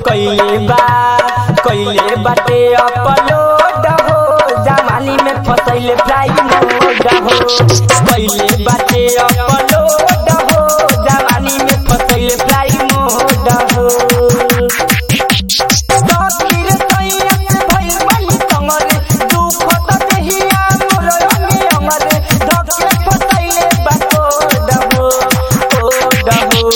कइले बाटे अपलोड हो जवानी में फसैले फ्लाई मोड हो कइले बाटे अपलोड हो जवानी में फसैले फ्लाई मोड हो तकिर तैयार भइल बनी संगरे दुख त देहिया मोर अंगे अंगरे धके फसैले बाटोड हो ओड हो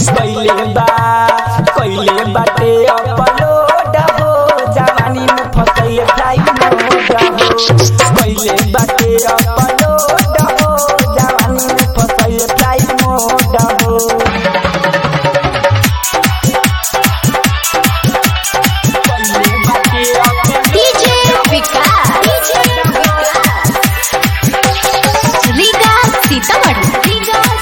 कइले बाटे अपलोड हो जवानी में फसैले फ्लाई मोड हो कइले बाटे अपलोड हो जवानी में फसैले फ्लाई मोड हो डीजे विकास रीगा सीतामढ़ी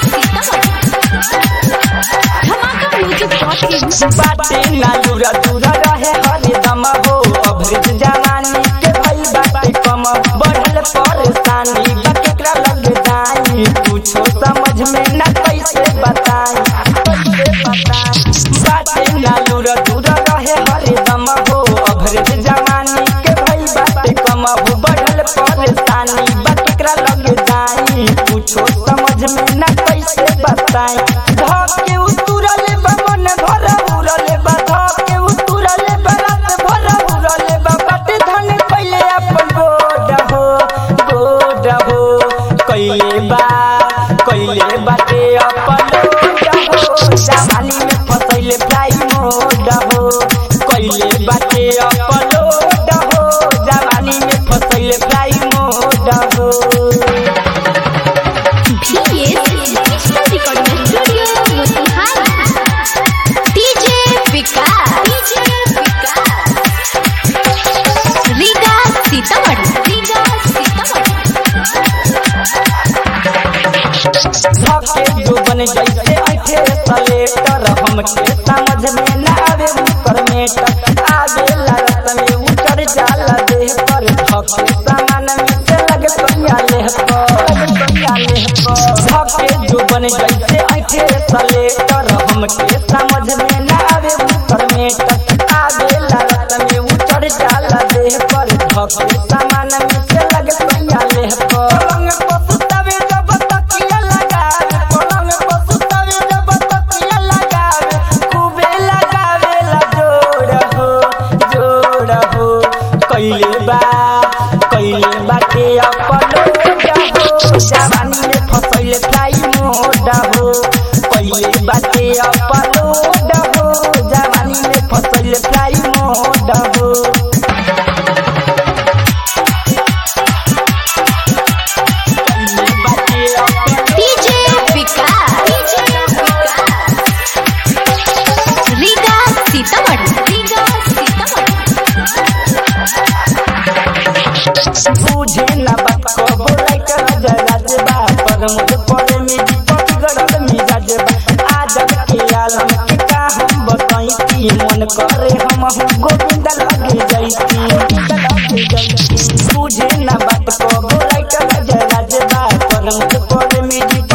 धमाका म्यूजिक बाटे ना दूरा दूरा रहे हरदम हो अभ्रिज जवानी के भई बाटे कम बढ़ल परेशानी केकरा लग जाई कुछो समझ में ना कैसे बताई बाटे ना दूरा दूरा रहे हरदम हो अभ्रिज जवानी के भई बाटे कम बढ़ल परेशानी केकरा लग जाई कुछो समझ में ना कैसे बताई धके उतरल बमन भर उरल धके उतरल बरात भर उरल बट धन पहिले अपन गोड हो कइले बाटे अपलोड हो जवानी में फसैले फ्लाई मोड हो कइले बाटे अपलोड हो जवानी में फसैले फ्लाई मोड हो डीजे विकास रीगा सीतामढ़ी धके जो बन जैसे ऐठे सलेटर हमके समझ में ना आवे उकर मेटर आगे लागत में उतर जाला देह पर धके सामान में से लगे पहिया लेह धके जो बन जैसे ऐठे सलेटर हमके समझ में ना आवे उकर मेटर आगे लागत में उतर जाला देह पर धके सामान में से लगे पहिया लेह पलंग पसुतावे जब तकिया लगावे पलंग पसुतावे जब तकिया लगावे खूबे लगावे ला जोड़ हो कइले बाटे अपलोड हो जवानी में फसैले फ्लाई मोड हो कइले बाटे अपलोड हो जवानी में फसैले फ्लाई मोड हो डीजे विकास रीगा सीतामढ़ी बुझे ना बात को बोलाई कर जराज बा पर मुझे पड़े में दीपक गड़ल मिजाज बा आजब के आलम के का हम बताई की मन करे हम गोविंद लगे जाईती बुझे ना बात को बोलाई कर जराज बा पर मुझे पड़े में